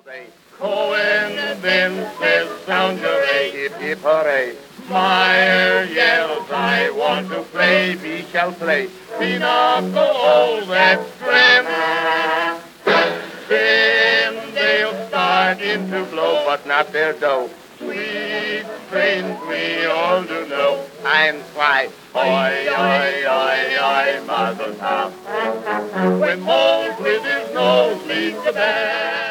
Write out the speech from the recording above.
say, Cohen, Vincent, sound your A. Hip, hip, hooray. Meyer yells, I want to play. We shall play. Pinochle, that's grim. Then they'll start in to blow, but not their dough. Sweet friends, we all do know. I'm fly. Oi, oi, oi, oi, Mazel tov. When Mose with his nose leads the band.